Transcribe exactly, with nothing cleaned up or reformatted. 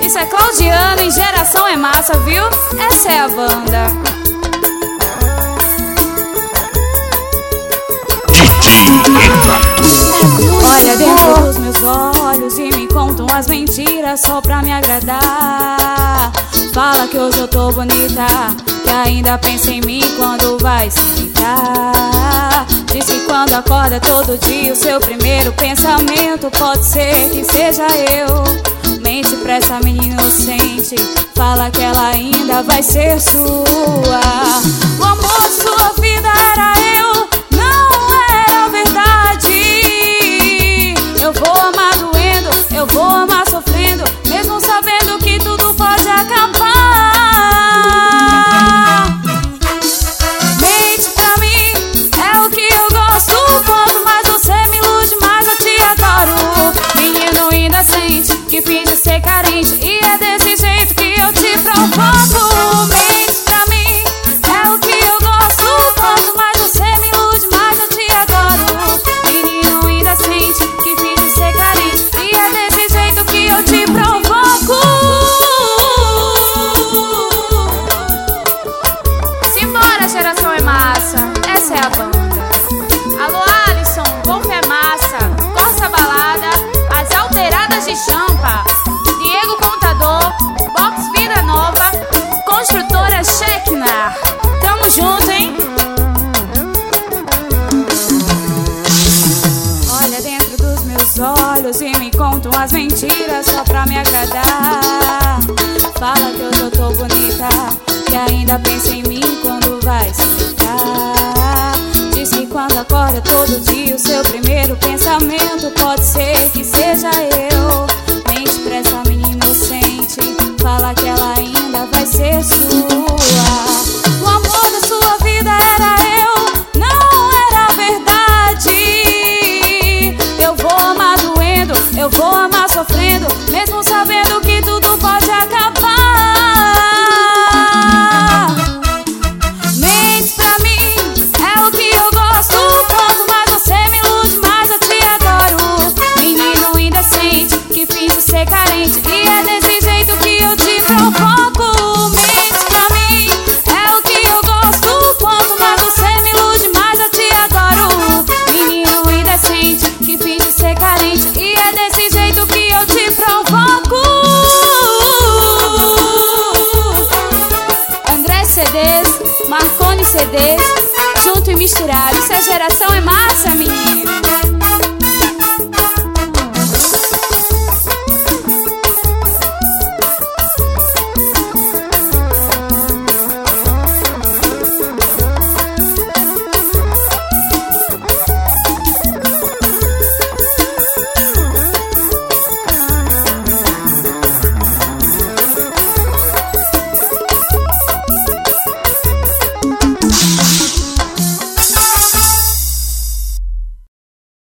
Isso é Claudiano e Geração é Massa, viu? Essa é a banda. Olha dentro dos meus olhos e me contam as mentiras só pra me agradar. Fala que hoje eu tô bonita, que ainda pensa em mim quando vai se deitar. Diz que quando acorda todo dia o seu primeiro pensamento pode ser que seja eu. Mente pra essa menina inocente, fala que ela ainda vai ser sua. O amor de sua vida era eu, não era verdade. Eu vou amar doendo, eu vou amar sofrendo, mesmo sabendo que tudo pode acabar. Mente pra mim, é o que eu gosto. Quanto mais você me ilude, mais eu te adoro. Menino inocente que finge ser carente, e é desse jeito que eu te provoco. Mente pra mim, é o que eu gosto. Quanto mais você me ilude, mais eu te adoro. Menino inocente que finge ser carente, e é desse jeito que eu te provoco. Simbora, Geração é Massa, essa é a banda. Alô Alisson, Golfe é Massa, Corsa Balada, As Alteradas de Champa, Diego Contador, Box Vida Nova, Construtora Schechner. Tamo junto, hein? Olha dentro dos meus olhos e me contam as mentiras só pra me agradar. Fala que hoje eu tô bonita, que ainda pensa em mim quando vai se deitar. Diz que quando acorda todo dia o seu primeiro pensamento pode ser que seja eu. Mente pra essa menina inocente, fala que ela ainda vai ser sua. O amor da sua vida era eu, não era verdade. Eu vou amar doendo, eu vou amar sofrendo, mesmo sabendo que tudo pode acabar. Mente pra mim, é o que eu gosto. Quanto mais você me ilude, mais eu te adoro. Menino indecente que finge ser carente, e é desse jeito que eu te provoco. Mente pra mim, é o que eu gosto. Quanto mais você me ilude, mais eu te adoro. Menino indecente que finge ser carente, e é desse jeito que eu te provoco. André C Ds, Marconi C Ds, junto e misturado. Isso é Geração é Massa, menino.